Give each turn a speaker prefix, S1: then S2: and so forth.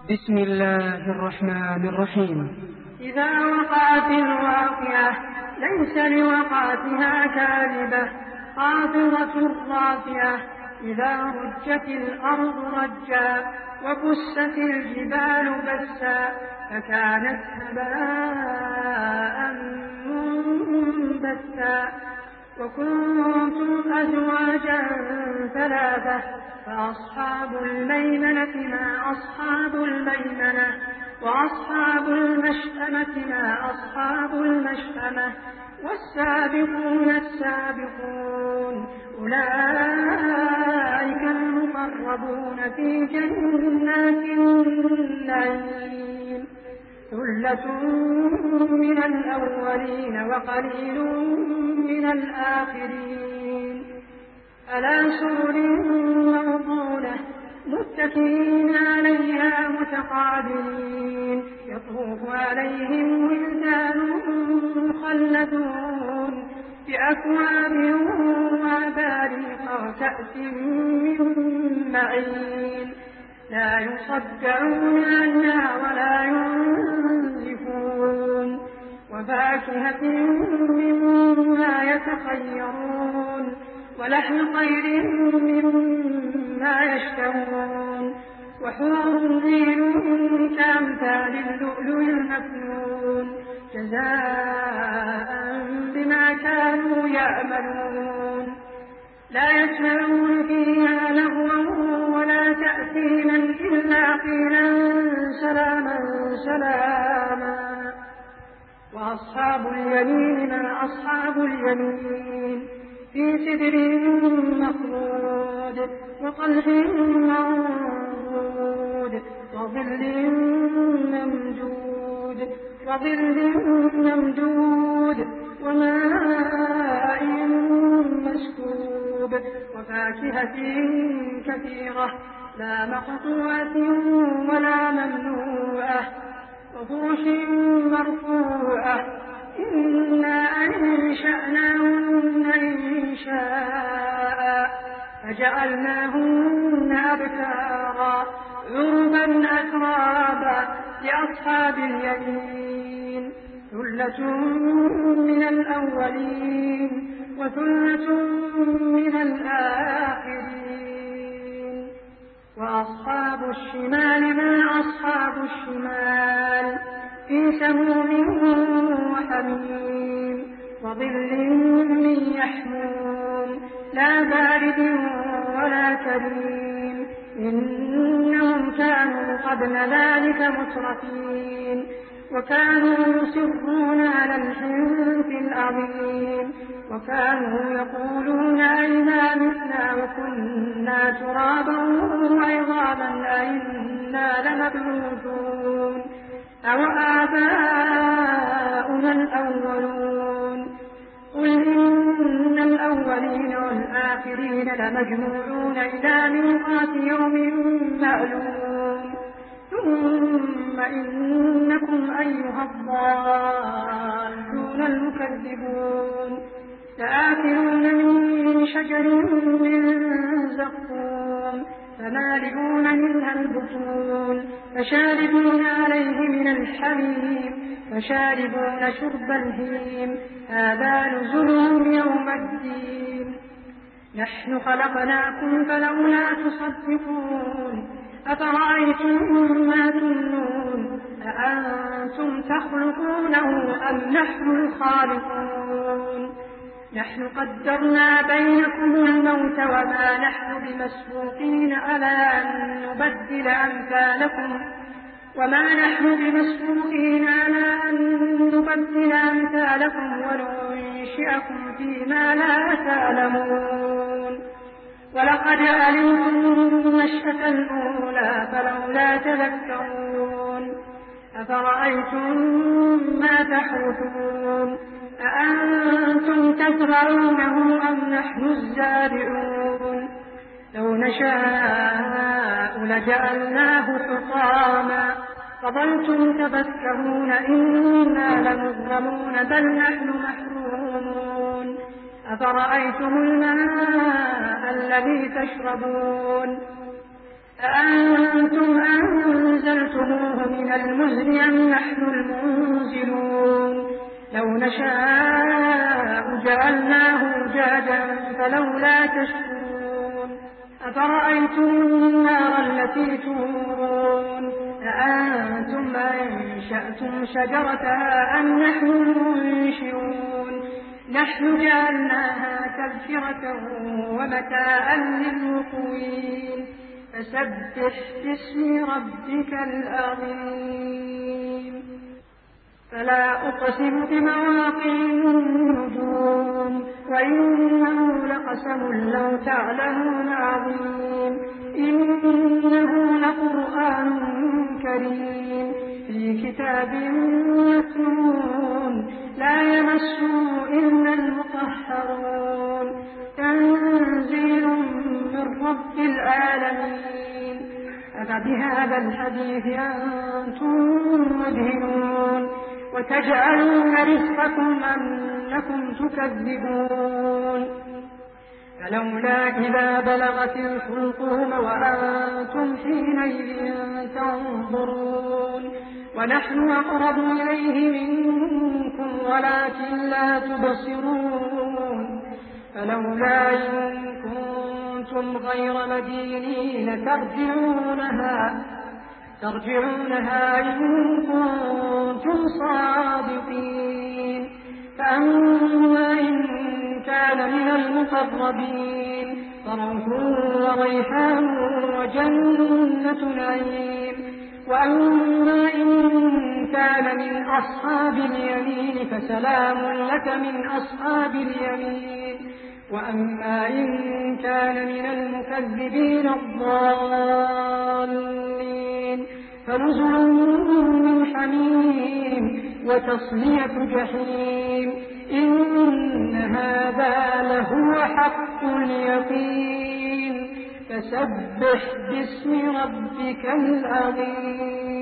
S1: بسم الله الرحمن الرحيم.
S2: إذا وقعت الواقعة ليس لوقعتها كاذبة خافضة رافعة إذا رجت الأرض رجا وبست الجبال بسا فكانت هباء منبثا وكنتم أزواجا ثلاثة فأصحاب الميمنة ما أصحاب الميمنة وأصحاب المشأمة ما أصحاب المشأمة والسابقون السابقون أولئك المقربون في جنات النعيم ثلة من الأولين وقليل من الآخرين على سرر موضونة متكئين عليها متقابلين يطوف عليهم ولدان مخلدون بأكواب وأباريق وكأس من معين لا يصدعون عنها ولا ينزفون وفاكهة مما يتخيرون ولحم طير مما يشتهون وحور عين كأمثال اللؤلؤ المكنون جزاء بما كانوا يعملون لا يسمعون فيها لغوا ولا تأثيما إلا قيلا سلاما سلاما وأصحاب اليمين ما أصحاب اليمين في سدر مخضود وطلح منضود وظل ممدود وماء مسكوب وفاكهة كثيرة لا مقطوعة ولا ممنوعة وفرش مرفوعة إنا أنشأناهن إنشاء فجعلناهن أبكارا عربا أترابا لأصحاب اليمين ثلة من الأولين وثلة من الآخرين وأصحاب الشمال ما أصحاب الشمال في سموم وحميم وظل من يحموم لا بارد ولا كريم إنهم كانوا قبل ذلك مترفين وكانوا يصرون على الحنث العظيم وكانوا يقولون أئذا متنا وكنا ترابا وعظاما أئنا لمبعوثون أو آباؤنا الأولون قل إن الأولين والآخرين لمجموعون إلى ميقات يوم معلوم ثم إنكم أيها الضالون المكذبون لآكلون من شجر من زقوم فمالئون منها البطون فشاربون عليه من الحميم فشاربون شرب الهيم هذا نزلهم يوم الدين نحن خلقناكم فلولا تصدقون أفرأيتم ما تمنون أأنتم تخلقونه أم نحن الخالقون نحن قدرنا بينكم الموت وما نحن بمسبوقين على أن نبدل أمثالكم وننشئكم فيما لا تعلمون ولقد علمتم النشأة الأولى فلولا تذكرون أفرأيتم ما تحرثون أأنتم تزرعونه أم نحن الزارعون لو نشاء لجعلناه حطاما فظلتم تفكرون إنا لمغرمون بل نحن محرومون أفرأيتم الماء الذي تشربون أأنتم أنزلتم المزن أم نحن المنزلون لو نشاء جعلناه أجاجا فلولا تشكرون أفرأيتم النار التي تورون أأنتم أنشأتم شجرتها أم نحن المنشئون نحن جعلناها تذكرة ومتاعا للمقوين فسبح باسم ربك العظيم فلا أقسم بمواقع النجوم وإنه لقسم لو تعلمون عظيم إنه لقرآن كريم في كتاب مكنون لا يمسه إلا المطهرون تنزيل من رب العالمين أفبهذا الحديث أنتم مدهنون وتجعلون رزقكم أنكم تكذبون فلولا إذا بلغت الحلقوم وأنتم حينئذ تنظرون ونحن أقرب إليه منكم ولكن لا تبصرون فلولا إن كنتم غير مدينين ترجعونها إن كنتم صادقين فأما إن كان من المقربين فروح وريحان وجنة نعيم وأما إن كان من أصحاب اليمين فسلام لك من أصحاب اليمين وأما إن كان من المكذبين الضالين فنزل من حميم وتصلية جحيم إن هذا لهو حق اليقين فسبح باسم ربك العظيم